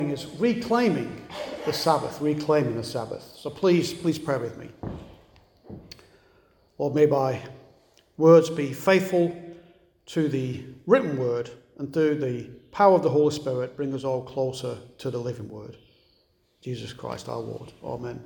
is reclaiming the Sabbath, So please pray with me. Lord, may my words be faithful to the written word, and through the power of the Holy Spirit, bring us all closer to the living word. Jesus Christ our Lord. Amen.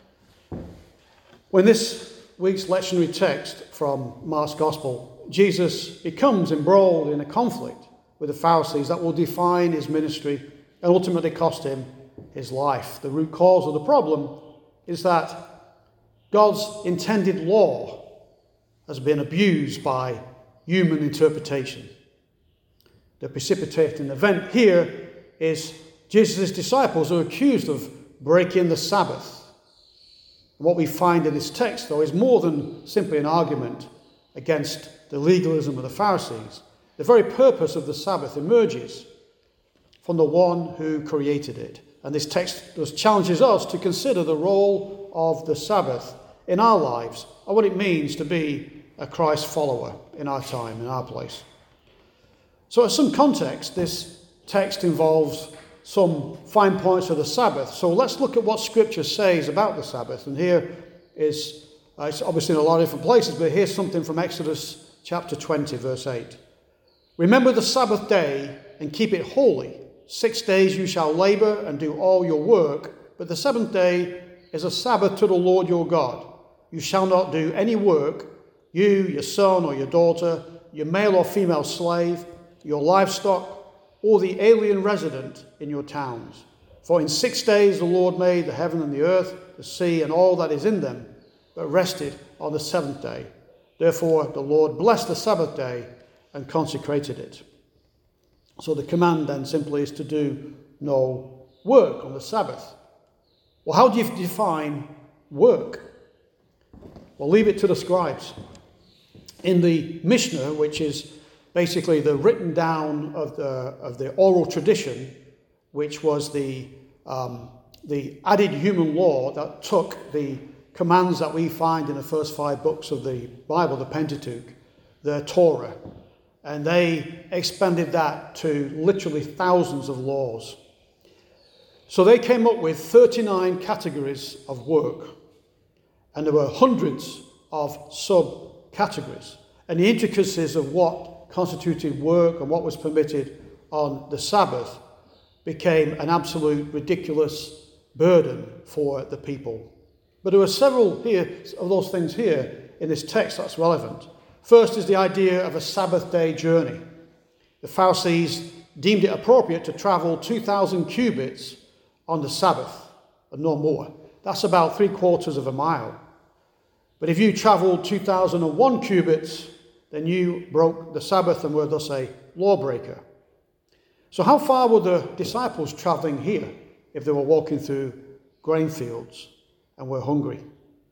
When this week's lectionary text from Mark's Gospel, Jesus becomes embroiled in a conflict with the Pharisees that will define his ministry and ultimately cost him his life. The root cause of the problem is that God's intended law has been abused by human interpretation. The precipitating event here is Jesus' disciples are accused of breaking the Sabbath. What we find in this text, though, is more than simply an argument against the legalism of the Pharisees. The very purpose of the Sabbath emerges from the one who created it. And this text challenges us to consider the role of the Sabbath in our lives and what it means to be a Christ follower in our time, in our place. So in some context, this text involves some fine points of the Sabbath. So let's look at what Scripture says about the Sabbath. And here is, it's obviously in a lot of different places, but here's something from Exodus chapter 20, verse 8. Remember the Sabbath day and keep it holy. 6 days you shall labor and do all your work, but the seventh day is a Sabbath to the Lord your God. You shall not do any work, you, your son or your daughter, your male or female slave, your livestock, or the alien resident in your towns. For in 6 days the Lord made the heaven and the earth, the sea and all that is in them, but rested on the seventh day. Therefore the Lord blessed the Sabbath day and consecrated it. So the command then simply is to do no work on the Sabbath. Well, how do you define work? Well, leave it to the scribes. In the Mishnah, which is basically the written down of the oral tradition, which was the added human law that took the commands that we find in the first 5 books of the Bible, the Pentateuch, the Torah, and they expanded that to literally thousands of laws. So they came up with 39 categories of work, and there were hundreds of subcategories. And the intricacies of what constituted work and what was permitted on the Sabbath became an absolute ridiculous burden for the people. But there are several here of those things here in this text that's relevant. First is the idea of a Sabbath day journey. The Pharisees deemed it appropriate to travel 2,000 cubits on the Sabbath, and no more. That's about 3/4 of a mile. But if you traveled 2,001 cubits, then you broke the Sabbath and were thus a lawbreaker. So how far were the disciples traveling here if they were walking through grain fields and were hungry?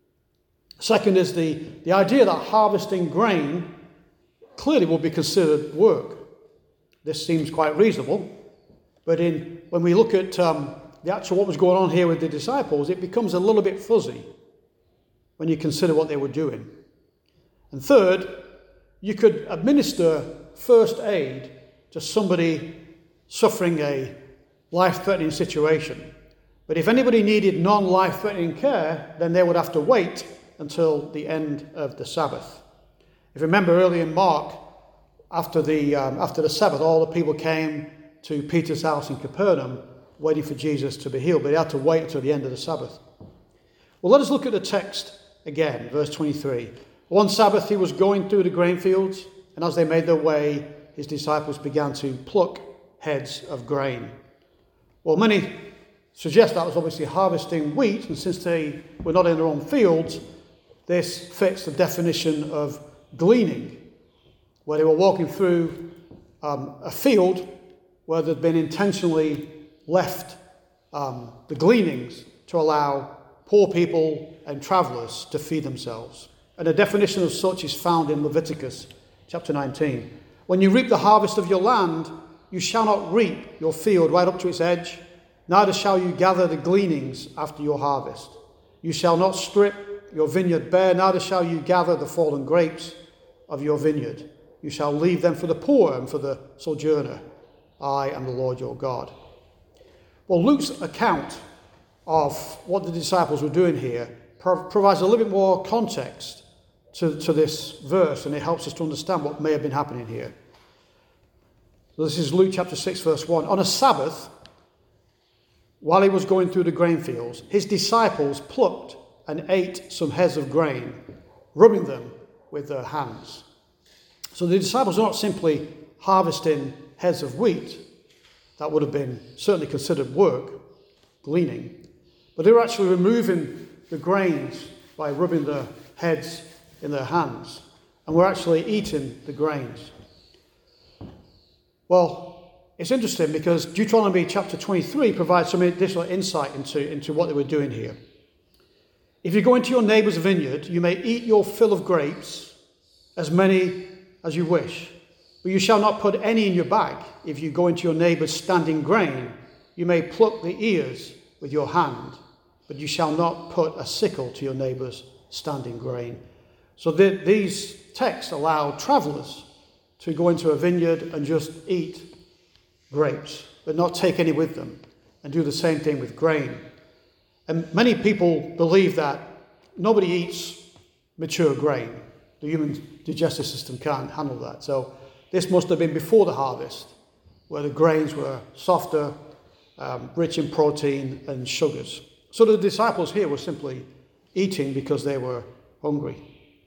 Second is the idea that harvesting grain clearly will be considered work. This seems quite reasonable, but when we look at what was going on here with the disciples, it becomes a little bit fuzzy when you consider what they were doing. And third, you could administer first aid to somebody suffering a life-threatening situation. But if anybody needed non-life-threatening care, then they would have to wait until the end of the Sabbath. If you remember early in Mark, after the Sabbath, all the people came to Peter's house in Capernaum waiting for Jesus to be healed, but they had to wait until the end of the Sabbath. Well, let us look at the text again, verse 23. One Sabbath he was going through the grain fields, and as they made their way, his disciples began to pluck heads of grain. Well, many suggest that was obviously harvesting wheat, and since they were not in their own fields, this fits the definition of gleaning, where they were walking through a field where they'd been intentionally left the gleanings to allow poor people and travellers to feed themselves. And the definition of such is found in Leviticus chapter 19. When you reap the harvest of your land, you shall not reap your field right up to its edge, neither shall you gather the gleanings after your harvest. You shall not strip your vineyard bare, neither shall you gather the fallen grapes of your vineyard. You shall leave them for the poor and for the sojourner. I am the Lord your God. Well, Luke's account of what the disciples were doing here provides a little bit more context to this verse, and it helps us to understand what may have been happening here. So this is Luke chapter 6, verse 1. On a Sabbath, while he was going through the grain fields, his disciples plucked and ate some heads of grain, rubbing them with their hands. So the disciples are not simply harvesting heads of wheat. That would have been certainly considered work, gleaning. But they were actually removing the grains by rubbing their heads in their hands. And were actually eating the grains. Well, it's interesting because Deuteronomy chapter 23 provides some additional insight into what they were doing here. If you go into your neighbour's vineyard, you may eat your fill of grapes, as many as you wish. But you shall not put any in your bag. If you go into your neighbour's standing grain, you may pluck the ears with your hand, but you shall not put a sickle to your neighbour's standing grain. So these texts allow travellers to go into a vineyard and just eat grapes, but not take any with them, and do the same thing with grain. And many people believe that nobody eats mature grain. The human digestive system can't handle that. So this must have been before the harvest, where the grains were softer, rich in protein and sugars. So the disciples here were simply eating because they were hungry.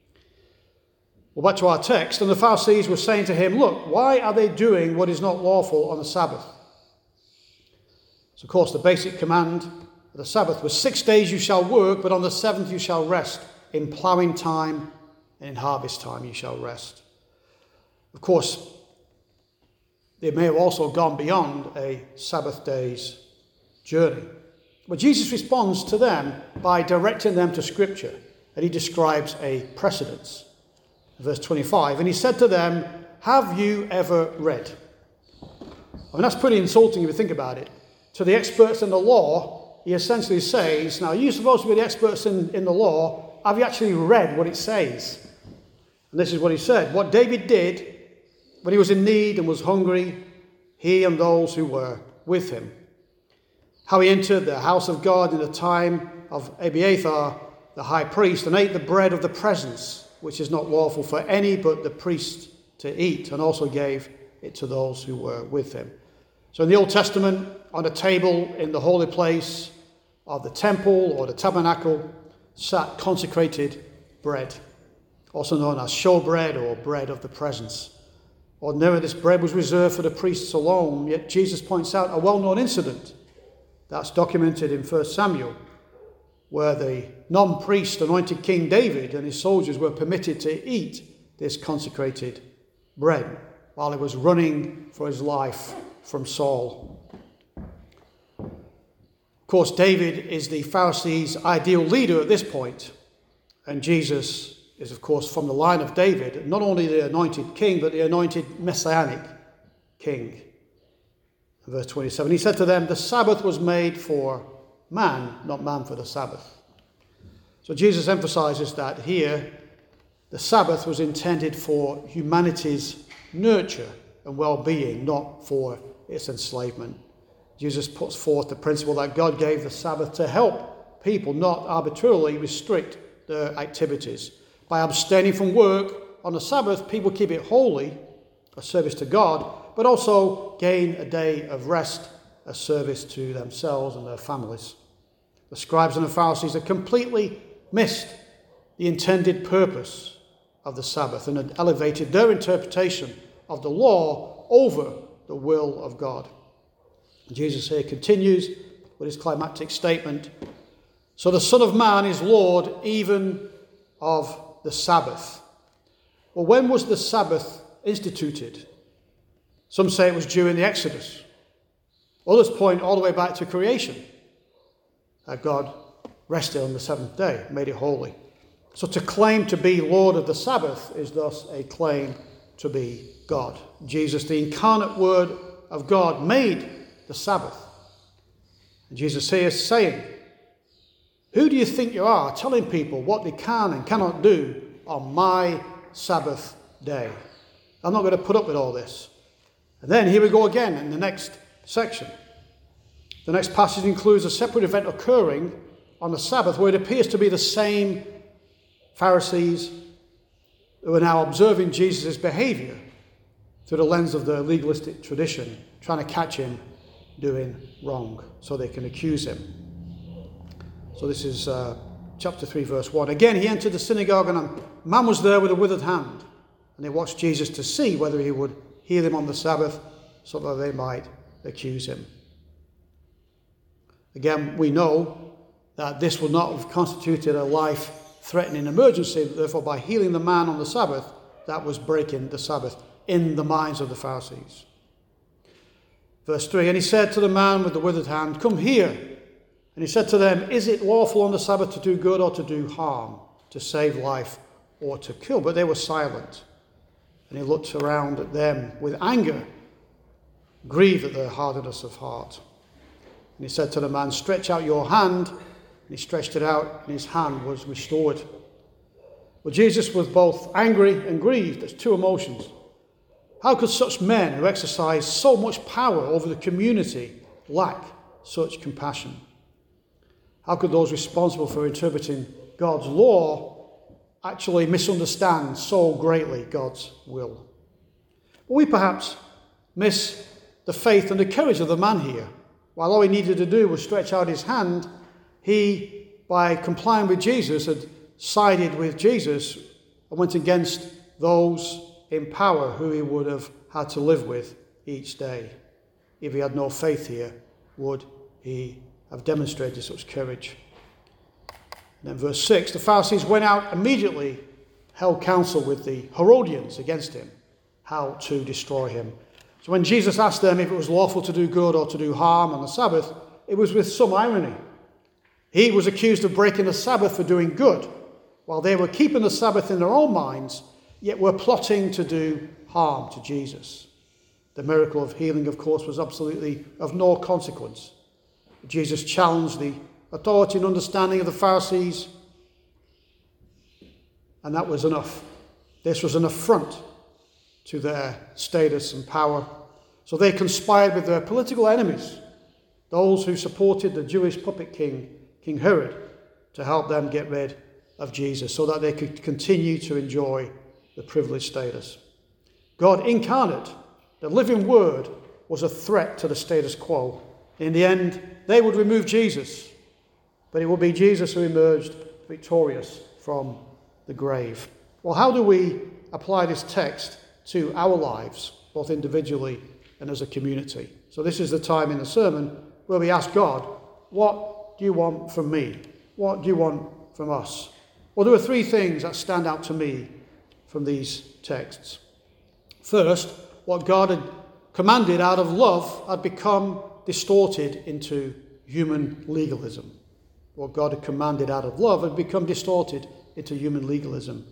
Well, back to our text. And the Pharisees were saying to him, look, why are they doing what is not lawful on the Sabbath? So, of course, the basic command of the Sabbath was 6 days you shall work, but on the seventh you shall rest. In ploughing time and in harvest time you shall rest. Of course, they may have also gone beyond a Sabbath day's journey. But Jesus responds to them by directing them to Scripture, and he describes a precedence. Verse 25, and he said to them, have you ever read? I mean, that's pretty insulting if you think about it. To the experts in the law, he essentially says, now you're supposed to be the experts in the law. Have you actually read what it says? And this is what he said. What David did when he was in need and was hungry, he and those who were with him. How he entered the house of God in the time of Abiathar, the high priest, and ate the bread of the presence, which is not lawful for any but the priest to eat, and also gave it to those who were with him. So in the Old Testament, on a table in the holy place of the temple or the tabernacle, sat consecrated bread, also known as showbread or bread of the presence. Ordinarily, this bread was reserved for the priests alone, yet Jesus points out a well-known incident that's documented in 1 Samuel, where the non-priest anointed King David and his soldiers were permitted to eat this consecrated bread while he was running for his life from Saul. Of course, David is the Pharisees' ideal leader at this point, and Jesus is, of course, from the line of David, not only the anointed king, but the anointed messianic king. Verse 27, he said to them, the Sabbath was made for man, not man for the Sabbath. So Jesus emphasizes that here the Sabbath was intended for humanity's nurture and well-being, not for its enslavement. Jesus puts forth the principle that God gave the Sabbath to help people not arbitrarily restrict their activities. By abstaining from work on the Sabbath, people keep it holy, a service to God, but also gain a day of rest, a service to themselves and their families. The scribes and the Pharisees had completely missed the intended purpose of the Sabbath and had elevated their interpretation of the law over the will of God. And Jesus here continues with his climactic statement. So the Son of Man is Lord even of the Sabbath. Well, when was the Sabbath instituted? Some say it was during the Exodus. Others point all the way back to creation. That God rested on the seventh day, made it holy. So to claim to be Lord of the Sabbath is thus a claim to be God. Jesus, the incarnate Word of God, made the Sabbath. And Jesus here is saying, who do you think you are telling people what they can and cannot do on my Sabbath day? I'm not going to put up with all this. And then here we go again in the next section. The next passage includes a separate event occurring on the Sabbath where it appears to be the same Pharisees who are now observing Jesus' behavior through the lens of their legalistic tradition, trying to catch him doing wrong so they can accuse him. So this is chapter 3, verse 1. Again, he entered the synagogue, and a man was there with a withered hand. And they watched Jesus to see whether he would heal him on the Sabbath so that they might accuse him. Again, we know that this would not have constituted a life-threatening emergency. Therefore, by healing the man on the Sabbath, that was breaking the Sabbath in the minds of the Pharisees. Verse 3, and he said to the man with the withered hand, come here. And he said to them, is it lawful on the Sabbath to do good or to do harm, to save life or to kill? But they were silent. And he looked around at them with anger, grieved at their hardness of heart. And he said to the man, stretch out your hand. And he stretched it out, and his hand was restored. Well, Jesus was both angry and grieved. There's two emotions. How could such men who exercise so much power over the community lack such compassion? How could those responsible for interpreting God's law actually misunderstand so greatly God's will? But we perhaps miss the faith and the courage of the man here. While all he needed to do was stretch out his hand, he, by complying with Jesus, had sided with Jesus and went against those in power who he would have had to live with each day. If he had no faith here, would he have demonstrated such courage? And then verse 6, the Pharisees went out immediately, held counsel with the Herodians against him, how to destroy him. So when Jesus asked them if it was lawful to do good or to do harm on the Sabbath, it was with some irony. He was accused of breaking the Sabbath for doing good, while they were keeping the Sabbath in their own minds, yet were plotting to do harm to Jesus. The miracle of healing, of course, was absolutely of no consequence. Jesus challenged the authority and understanding of the Pharisees, and that was enough. This was an affront to their status and power. So they conspired with their political enemies, those who supported the Jewish puppet king, King Herod, to help them get rid of Jesus so that they could continue to enjoy the privileged status. God incarnate, the living word, was a threat to the status quo. In the end, they would remove Jesus, but it would be Jesus who emerged victorious from the grave. Well, how do we apply this text to our lives, both individually and as a community? So this is the time in the sermon where we ask God, what do you want from me? What do you want from us? Well, there are three things that stand out to me from these texts. First, what God had commanded out of love had become distorted into human legalism. What God had commanded out of love had become distorted into human legalism.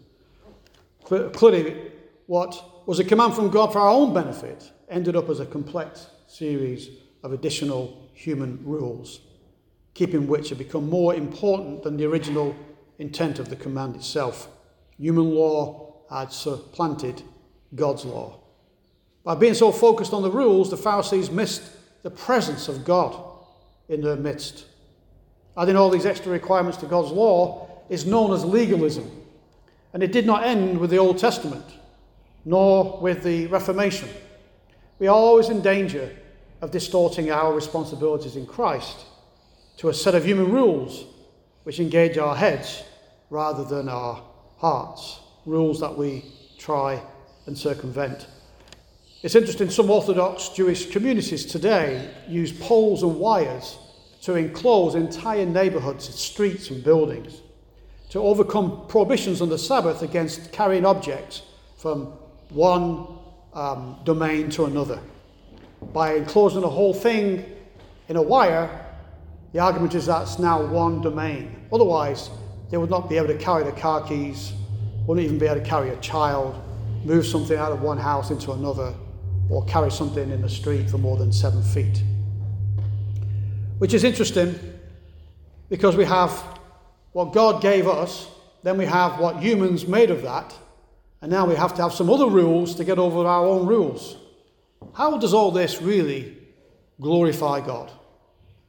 Clearly, what was a command from God for our own benefit ended up as a complex series of additional human rules, keeping which had become more important than the original intent of the command itself. Human law had supplanted God's law. By being so focused on the rules, the Pharisees missed the presence of God in their midst. Adding all these extra requirements to God's law is known as legalism. And it did not end with the Old Testament, nor with the Reformation. We are always in danger of distorting our responsibilities in Christ to a set of human rules which engage our heads rather than our hearts, rules that we try and circumvent. It's interesting, some Orthodox Jewish communities today use poles and wires to enclose entire neighbourhoods, streets and buildings, to overcome prohibitions on the Sabbath against carrying objects from one domain to another. By enclosing the whole thing in a wire, the argument is that's now one domain. Otherwise, they would not be able to carry the car keys, wouldn't even be able to carry a child, move something out of one house into another, or carry something in the street for more than 7 feet. Which is interesting because we have what God gave us, then we have what humans made of that, and now we have to have some other rules to get over our own rules. How does all this really glorify God?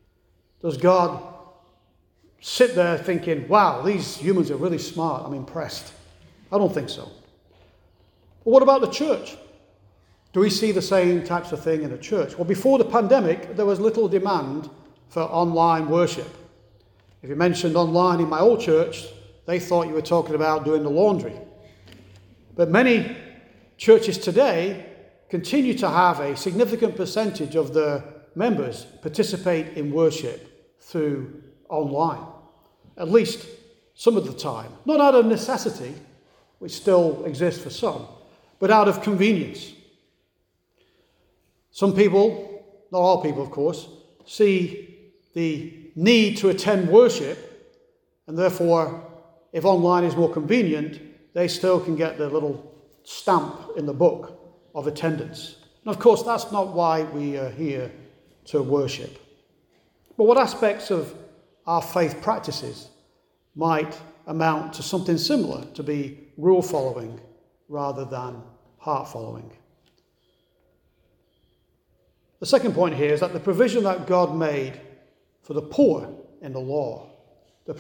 Does God sit there thinking, wow, these humans are really smart, I'm impressed? I don't think so. But what about the church? Do we see the same types of thing in the church? Well, before the pandemic, there was little demand for online worship. If you mentioned online in my old church, they thought you were talking about doing the laundry. But many churches today continue to have a significant percentage of their members participate in worship through online, at least some of the time. Not out of necessity, which still exists for some, but out of convenience. Some people, not all people of course, see the need to attend worship, and therefore, if online is more convenient, they still can get their little stamp in the book of attendance. And of course, that's not why we are here to worship. But what aspects of our faith practices might amount to something similar, to be rule following rather than heart following? The second point here is that the provision that God made for the poor in the law, the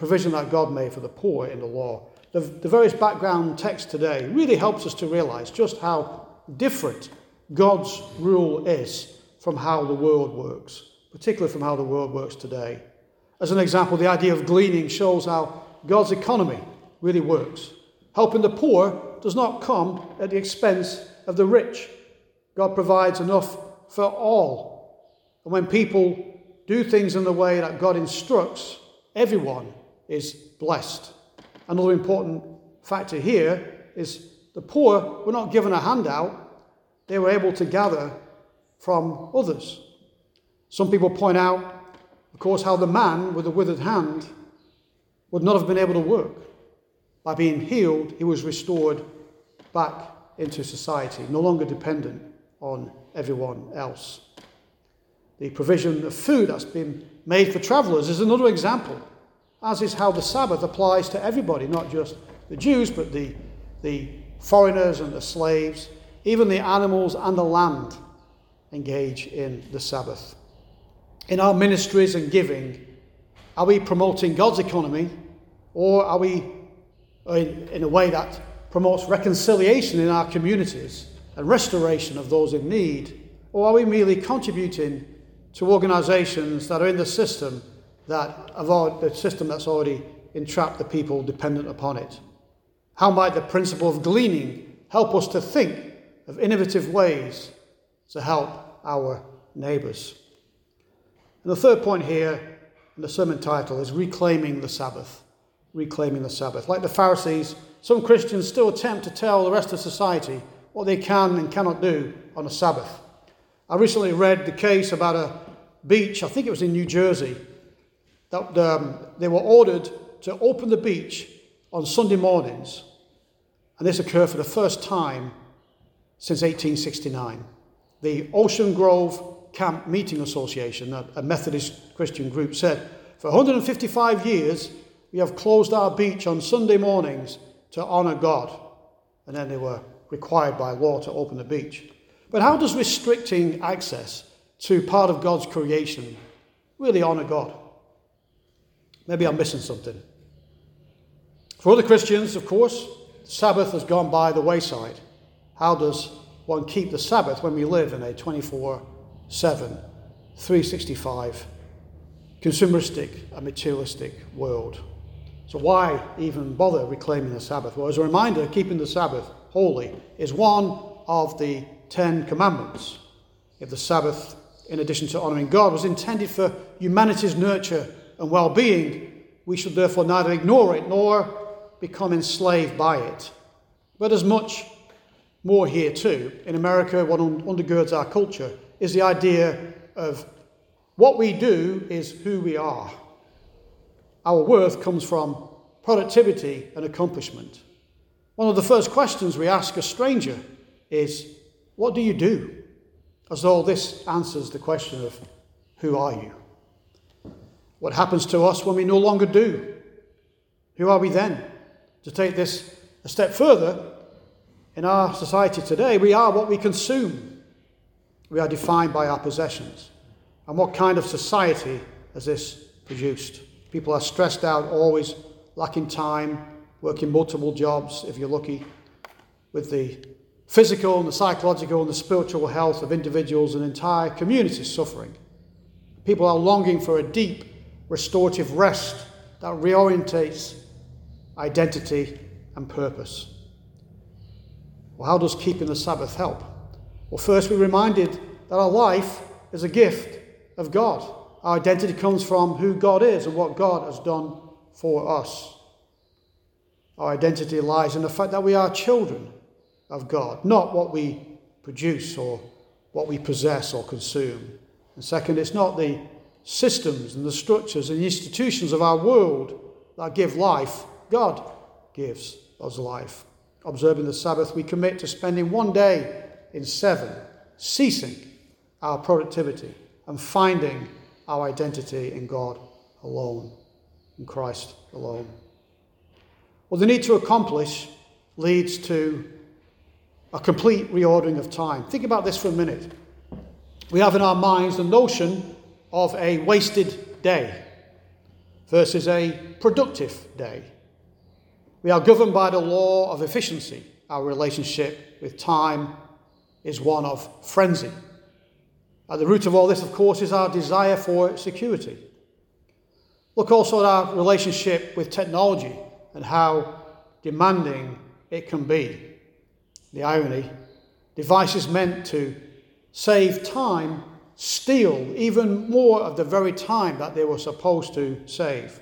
various background text today really helps us to realize just how different God's rule is from how the world works, particularly from how the world works today. As an example, the idea of gleaning shows how God's economy really works. Helping the poor does not come at the expense of the rich. God provides enough for all. And when people do things in the way that God instructs, everyone is blessed. Another important factor here is the poor were not given a handout. They were able to gather from others. Some people point out, of course, how the man with the withered hand would not have been able to work. By being healed, he was restored back into society, no longer dependent on everyone else. The provision of food that's been made for travelers is another example, as is how the Sabbath applies to everybody, not just the Jews, but the foreigners and the slaves, even the animals and the land engage in the Sabbath. In our ministries and giving, are we promoting God's economy, or are we in a way that promotes reconciliation in our communities and restoration of those in need, or are we merely contributing to organisations that are in the system that's already entrapped the people dependent upon it? How might the principle of gleaning help us to think of innovative ways to help our neighbours? And the third point here in the sermon title is reclaiming the Sabbath. Reclaiming the Sabbath. Like the Pharisees, some Christians still attempt to tell the rest of society what they can and cannot do on a Sabbath. I recently read the case about a beach, I think it was in New Jersey, that they were ordered to open the beach on Sunday mornings, and this occurred for the first time since 1869. The Ocean Grove Camp Meeting Association, a Methodist Christian group, said, for 155 years, we have closed our beach on Sunday mornings to honour God. And then they were required by law to open the beach. But how does restricting access to part of God's creation really honour God? Maybe I'm missing something. For other Christians, of course, the Sabbath has gone by the wayside. How does one keep the Sabbath when we live in a 24/7, 365, consumeristic and materialistic world? So why even bother reclaiming the Sabbath? Well, as a reminder, keeping the Sabbath holy is one of the 10 commandments. If the Sabbath, in addition to honouring God, was intended for humanity's nurture and well-being, we should therefore neither ignore it nor become enslaved by it. But there's much more here too. In America, what undergirds our culture is the idea of what we do is who we are. Our worth comes from productivity and accomplishment. One of the first questions we ask a stranger is, what do you do? As though this answers the question of, who are you? What happens to us when we no longer do? Who are we then? To take this a step further, in our society today, we are what we consume. We are defined by our possessions. And what kind of society has this produced. People are stressed out, always lacking time, working multiple jobs, if you're lucky, with the physical and the psychological and the spiritual health of individuals and entire communities suffering. People are longing for a deep, restorative rest that reorientates identity and purpose. Well, how does keeping the Sabbath help? Well, first we're reminded that our life is a gift of God. Our identity comes from who God is and what God has done for us. Our identity lies in the fact that we are children of God, not what we produce or what we possess or consume. And second, it's not the systems and the structures and the institutions of our world that give life. God gives us life. Observing the Sabbath, we commit to spending one day in 7, ceasing our productivity and finding our identity in God alone, in Christ alone. Well, the need to accomplish leads to a complete reordering of time. Think about this for a minute. We have in our minds the notion of a wasted day versus a productive day. We are governed by the law of efficiency. Our relationship with time is one of frenzy. At the root of all this, of course, is our desire for security. Look also at our relationship with technology and how demanding it can be. The irony, devices meant to save time steal even more of the very time that they were supposed to save.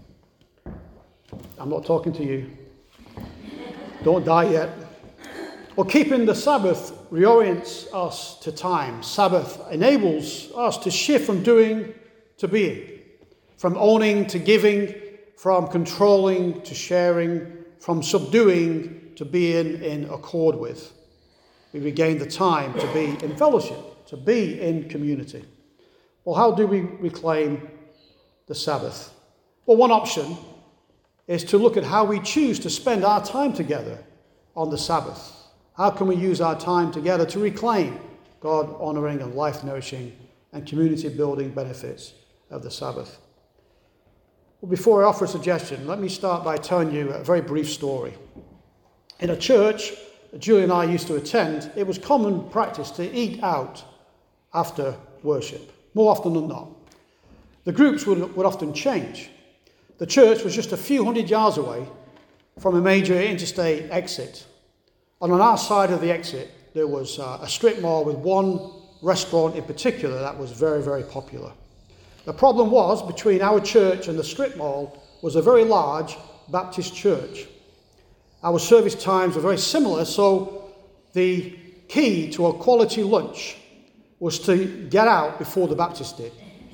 I'm not talking to you. Don't die yet. Well, keeping the Sabbath reorients us to time. Sabbath enables us to shift from doing to being, from owning to giving, from controlling to sharing, from subduing to being in accord with. We regain the time to be in fellowship, to be in community. Well, how do we reclaim the Sabbath? Well, one option is to look at how we choose to spend our time together on the Sabbath. How can we use our time together to reclaim God-honouring and life-nourishing and community-building benefits of the Sabbath? Well, before I offer a suggestion, let me start by telling you a very brief story. In a church that Julie and I used to attend, it was common practice to eat out after worship, more often than not. The groups would often change. The church was just a few hundred yards away from a major interstate exit. And on our side of the exit, there was a strip mall with one restaurant in particular that was very, very popular. The problem was, between our church and the strip mall was a very large Baptist church. Our service times were very similar, so the key to a quality lunch was to get out before the Baptists did.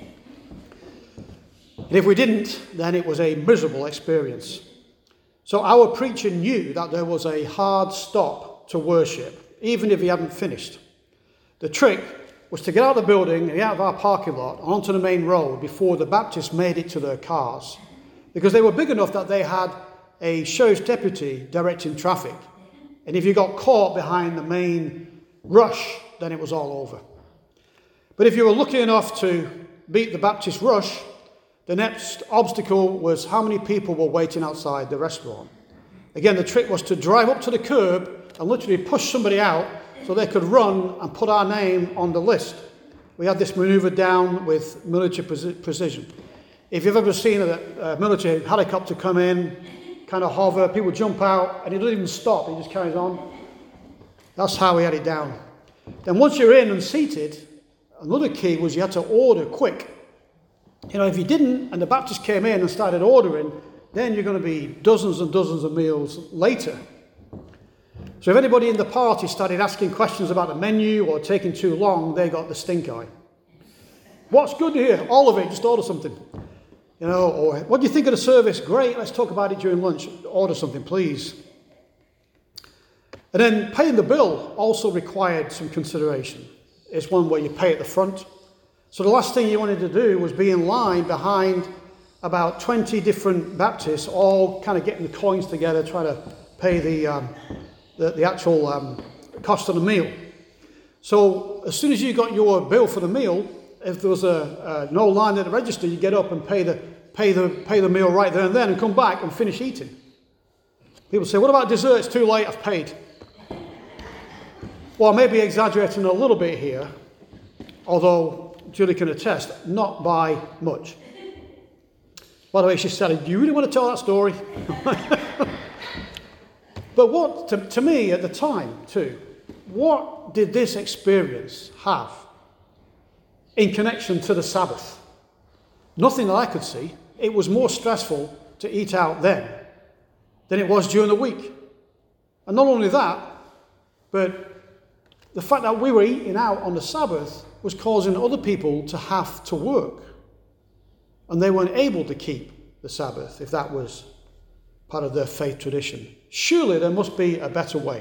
And if we didn't, then it was a miserable experience. So our preacher knew that there was a hard stop to worship, even if he hadn't finished. The trick was to get out of the building and out of our parking lot and onto the main road before the Baptists made it to their cars, because they were big enough that they had a sheriff's deputy directing traffic. And if you got caught behind the main rush, then it was all over. But if you were lucky enough to beat the Baptist rush, the next obstacle was how many people were waiting outside the restaurant. Again, the trick was to drive up to the curb and literally push somebody out so they could run and put our name on the list. We had this maneuver down with military precision. If you've ever seen a military helicopter come in, kind of hover, people jump out, and he doesn't even stop, he just carries on. That's how we had it down. Then once you're in and seated, another key was you had to order quick. You know, if you didn't, and the Baptists came in and started ordering, then you're going to be dozens and dozens of meals later. So if anybody in the party started asking questions about the menu or taking too long, they got the stink eye. What's good here? All of it, just order something. You know, or what do you think of the service? Great, let's talk about it during lunch. Order something, please. And then paying the bill also required some consideration. It's one where you pay at the front. So the last thing you wanted to do was be in line behind about 20 different Baptists, all kind of getting the coins together, trying to pay the actual cost of the meal. So as soon as you got your bill for the meal, if there was no line at the register, you get up and pay the meal right there and then and come back and finish eating. People say, what about dessert? It's too late, I've paid. Well, I may be exaggerating a little bit here, although Julie can attest, not by much. By the way, she said, do you really want to tell that story? But what, to me at the time too, what did this experience have in connection to the Sabbath? Nothing that I could see. It was more stressful to eat out then than it was during the week. And not only that, but the fact that we were eating out on the Sabbath was causing other people to have to work. And they weren't able to keep the Sabbath if that was part of their faith tradition. Surely there must be a better way.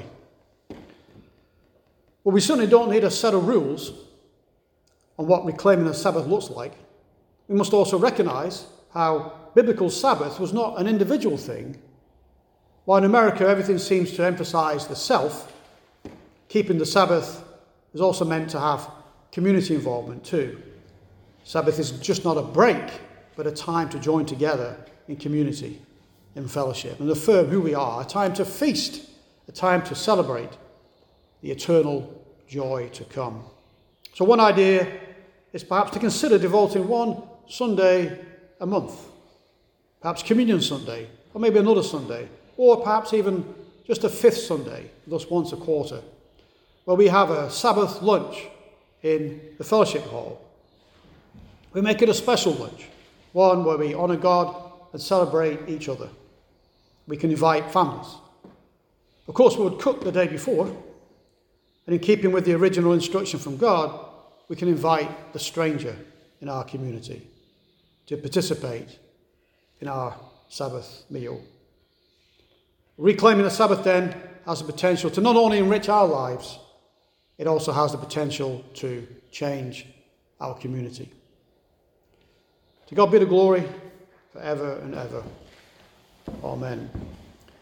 Well, we certainly don't need a set of rules on what reclaiming the Sabbath looks like. We must also recognize how biblical Sabbath was not an individual thing. While in America everything seems to emphasize the self, keeping the Sabbath is also meant to have community involvement too. Sabbath is just not a break, but a time to join together in community, in fellowship, and affirm who we are, a time to feast, a time to celebrate the eternal joy to come. So one idea is perhaps to consider devoting one Sunday a month, perhaps Communion Sunday, or maybe another Sunday, or perhaps even just a fifth Sunday, thus once a quarter, where we have a Sabbath lunch in the fellowship hall. We make it a special lunch, one where we honour God and celebrate each other. We can invite families. Of course, we would cook the day before, and in keeping with the original instruction from God, we can invite the stranger in our community to participate in our Sabbath meal. Reclaiming the Sabbath then has the potential to not only enrich our lives, it also has the potential to change our community. To God be the glory forever and ever. Amen.